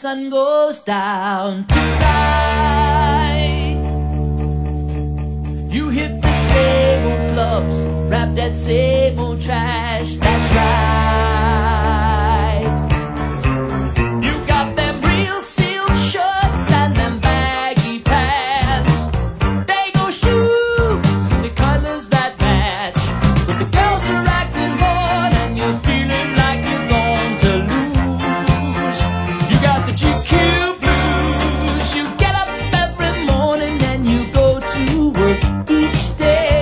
sun goes down tonight. You hit the same old clubs, rap that same old trash, that's right. You got them real silk shirts and them baggy pants. They go shoes in the colors that match. But the girls are acting bored and you're feeling like you're going to lose. You got the GQ blues. You get up every morning and you go to work each day.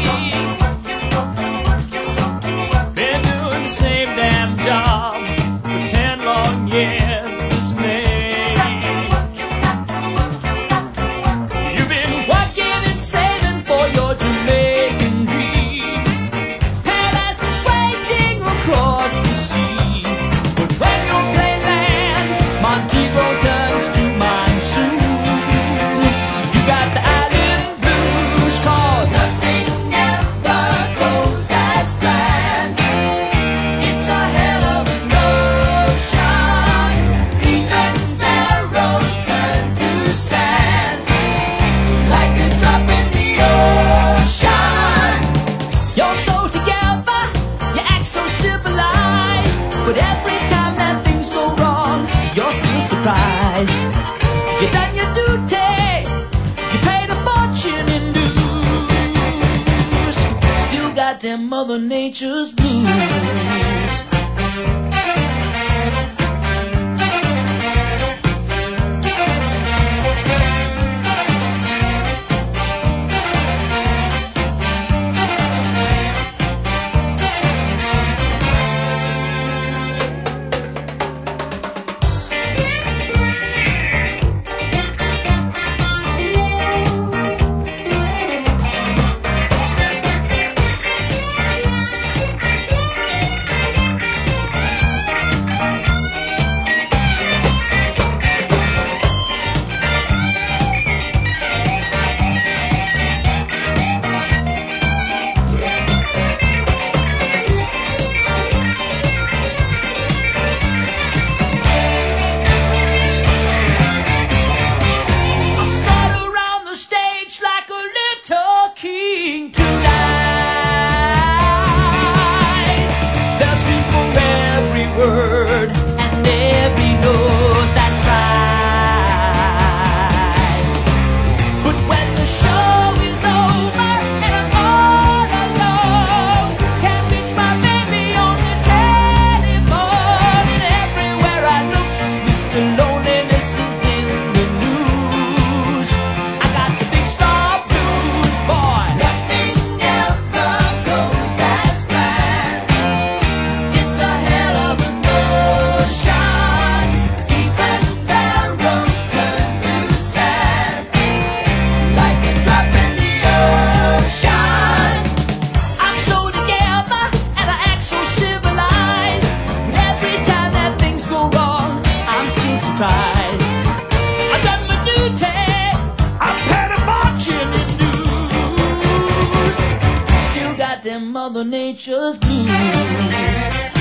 Been doing the same damn job for 10 long years this May. You've been working and saving for your Jamaican dream. Paradise is waiting across the sea. But when your plane lands, Montego turns to monsoon. You got the island blues, 'cause nothing ever goes as planned. It's a hell of an ocean. Even sparrows turn to sand, like a drop in the ocean. You're so together, you act so civilized, but every time that things go wrong, you're still surprised. You done your duty, you paid a fortune in dues, still got them Mother Nature's blues. I'll strut around the stage like a little king tonight. They'll scream for every word and every note, that's right. But when the show is over and I'm all alone, can't reach my baby on the telephone, and everywhere I look, Mr. Loneliness is in the news. I got the big star blues, boy. Nothing ever goes as planned. It's a hell of an ocean. Even sparrows turn to sand, like a drop in the ocean. I'm so together and I act so civilized, but every time that things go wrong, I'm still surprised. I done my duty, I paid a fortune in dues, still got them Mother Nature's blues.